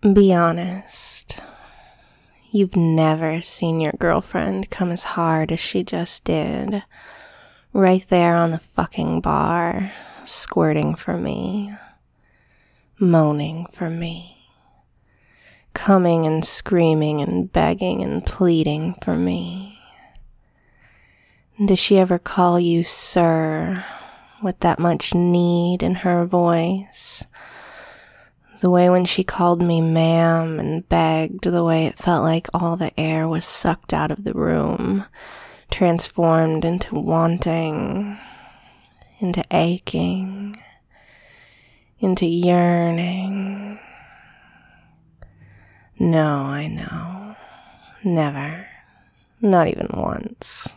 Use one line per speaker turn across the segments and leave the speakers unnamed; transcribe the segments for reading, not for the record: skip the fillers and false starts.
Be honest. You've never seen your girlfriend come as hard as she just did. Right there on the fucking bar, squirting for me. Moaning for me. Coming and screaming and begging and pleading for me. Does she ever call you sir with that much need in her voice? The way when she called me ma'am and begged, the way it felt like all the air was sucked out of the room, transformed into wanting, into aching, into yearning. No, I know. Never. Not even once.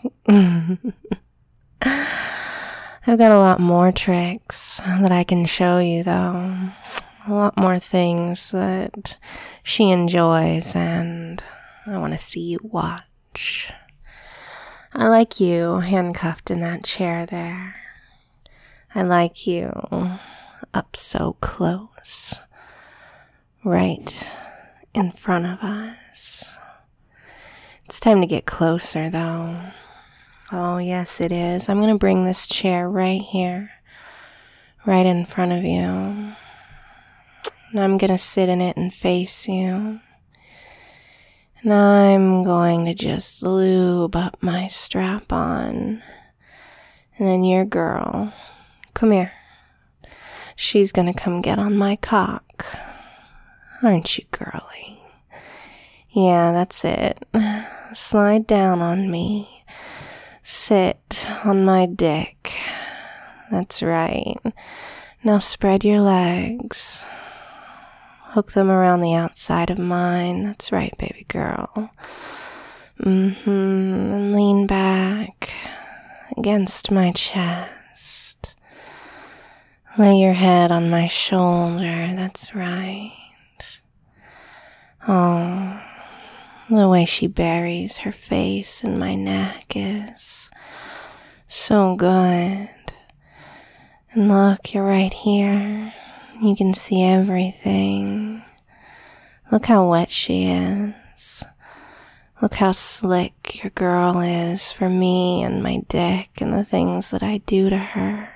I've got a lot more tricks that I can show you, though. A lot more things that she enjoys, and I want to see you watch. I like you handcuffed in that chair there. I like you up so close, right in front of us. It's time to get closer, though. Oh, yes, it is. I'm going to bring this chair right here, right in front of you. And I'm going to sit in it and face you. And I'm going to just lube up my strap on. And then your girl, come here. She's going to come get on my cock. Aren't you girly? Yeah, that's it. Slide down on me. Sit on my dick. That's right. Now spread your legs. Hook them around the outside of mine. That's right, baby girl. And lean back against my chest. Lay your head on my shoulder. That's right. Oh, the way she buries her face in my neck is so good. And look, you're right here. You can see everything. Look how wet she is. Look how slick your girl is for me and my dick and the things that I do to her.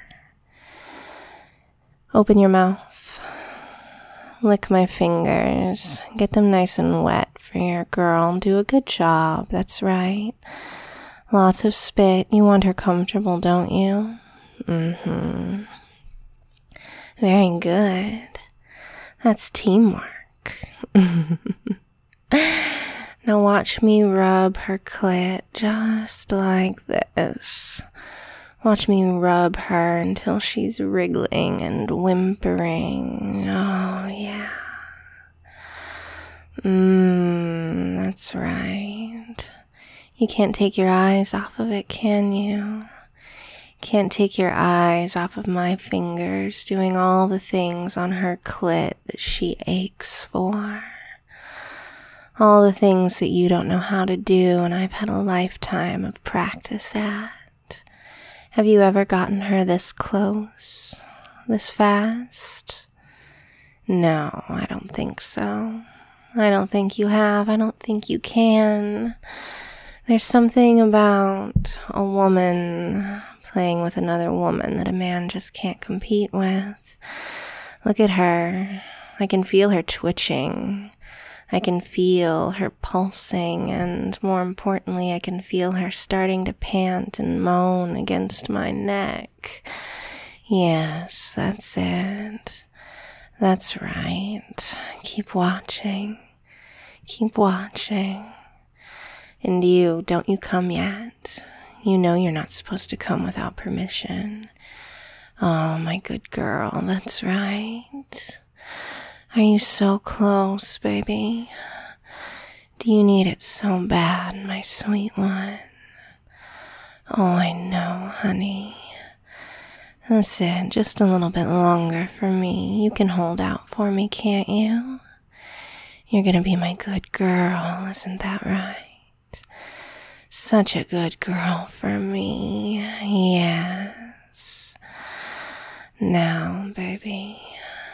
Open your mouth. Lick my fingers. Get them nice and wet for your girl. Do a good job. That's right. Lots of spit. You want her comfortable, don't you? Very good. That's teamwork. Now watch me rub her clit just like this. Watch me rub her until she's wriggling and whimpering. Oh, yeah. That's right. You can't take your eyes off of it, can you? Can't take your eyes off of my fingers doing all the things on her clit that she aches for. All the things that you don't know how to do and I've had a lifetime of practice at. Have you ever gotten her this close, this fast? No, I don't think so. I don't think you have. I don't think you can. There's something about a woman playing with another woman that a man just can't compete with. Look at her. I can feel her twitching. I can feel her pulsing, and more importantly, I can feel her starting to pant and moan against my neck. Yes, that's it. That's right. Keep watching. Keep watching. And you, don't you come yet? You know you're not supposed to come without permission. Oh, my good girl, that's right. Are you so close, baby? Do you need it so bad, my sweet one? Oh, I know, honey. That's it, just a little bit longer for me. You can hold out for me, can't you? You're gonna be my good girl, isn't that right? Such a good girl for me, yes. Now, baby,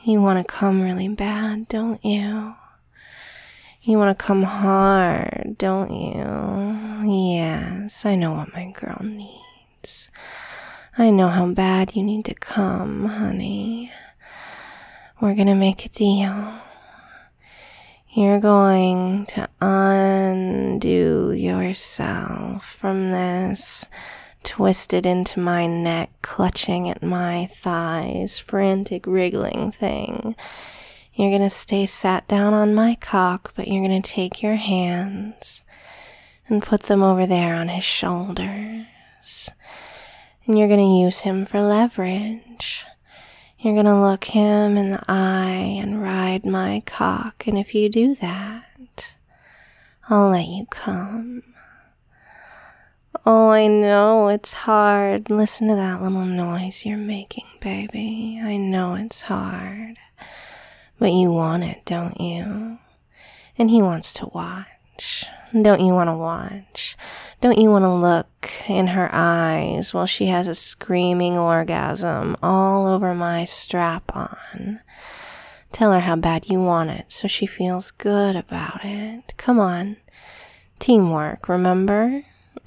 You want to come really bad, don't you? You want to come hard, don't you? Yes, I know what my girl needs. I know how bad you need to come, honey. We're gonna make a deal. You're going to undo yourself from this twisted into my neck, clutching at my thighs, frantic wriggling thing. You're gonna stay sat down on my cock, but you're gonna take your hands and put them over there on his shoulders. And you're gonna use him for leverage. You're gonna look him in the eye and ride my cock, and if you do that, I'll let you come. Oh, I know it's hard. Listen to that little noise you're making, baby. I know it's hard. But you want it, don't you? And he wants to watch. Don't you want to watch? Don't you want to look in her eyes while she has a screaming orgasm all over my strap-on? Tell her how bad you want it so she feels good about it. Come on. Teamwork, remember?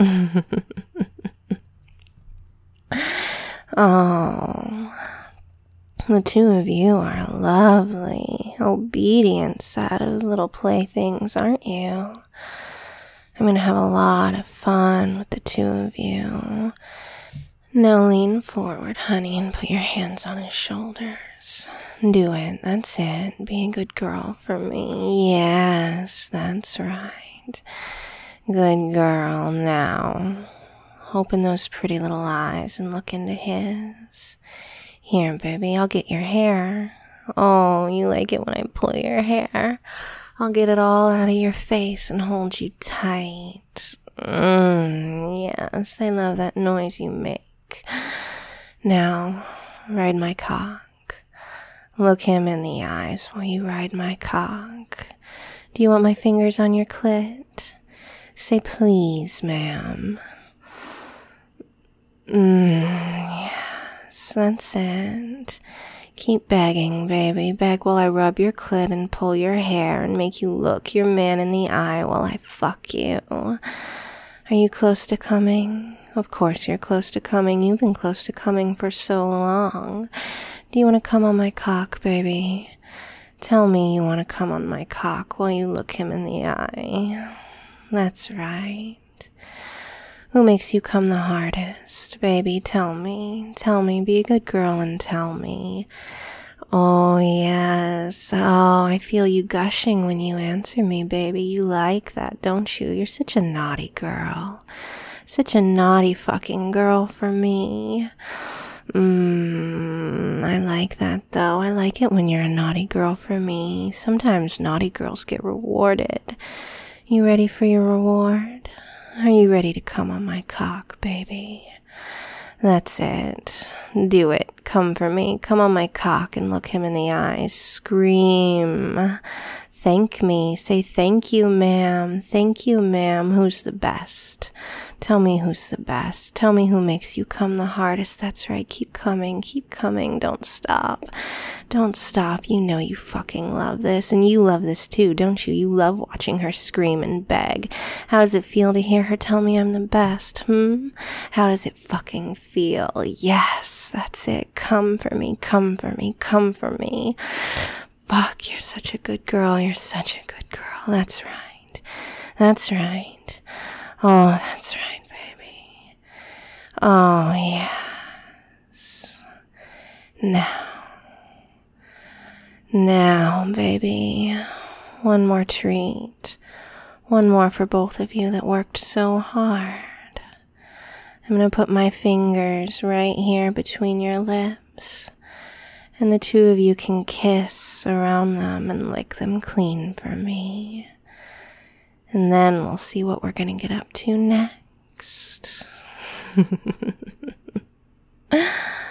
Oh, the two of you are a lovely, obedient set of little playthings, aren't you? I'm going to have a lot of fun with the two of you. Now lean forward, honey, and put your hands on his shoulders. Do it. That's it. Be a good girl for me. Yes, that's right. Good girl. Now, open those pretty little eyes and look into his. Here, baby, I'll get your hair. Oh, you like it when I pull your hair. I'll get it all out of your face and hold you tight. Yes, I love that noise you make. Now, ride my cock. Look him in the eyes while you ride my cock. Do you want my fingers on your clit? Say please, ma'am. Yes, that's it. Keep begging, baby. Beg while I rub your clit and pull your hair and make you look your man in the eye while I fuck you. Are you close to coming? Of course you're close to coming. You've been close to coming for so long. Do you want to come on my cock, baby? Tell me you want to come on my cock while you look him in the eye. That's right. Who makes you come the hardest, baby? Tell me. Tell me. Be a good girl and tell me. Oh, yes. Oh, I feel you gushing when you answer me, baby. You like that, don't you? You're such a naughty girl. Such a naughty fucking girl for me. I like that, though. I like it when you're a naughty girl for me. Sometimes naughty girls get rewarded. You ready for your reward? Are you ready to come on my cock, baby? That's it. Do it. Come for me. Come on my cock and look him in the eyes. Scream. Thank me. Say thank you, ma'am. Thank you, ma'am. Who's the best? Tell me who's the best. Tell me who makes you come the hardest. That's right. Keep coming. Keep coming. Don't stop. Don't stop. You know you fucking love this. And you love this too, don't you? You love watching her scream and beg. How does it feel to hear her tell me I'm the best? How does it fucking feel? Yes, that's it. Come for me. Come for me. Come for me. Fuck, you're such a good girl. You're such a good girl. That's right. That's right. Oh, that's right, baby. Oh, yes. Now, baby. One more treat. One more for both of you that worked so hard. I'm going to put my fingers right here between your lips. And the two of you can kiss around them and lick them clean for me. And then we'll see what we're going to get up to next.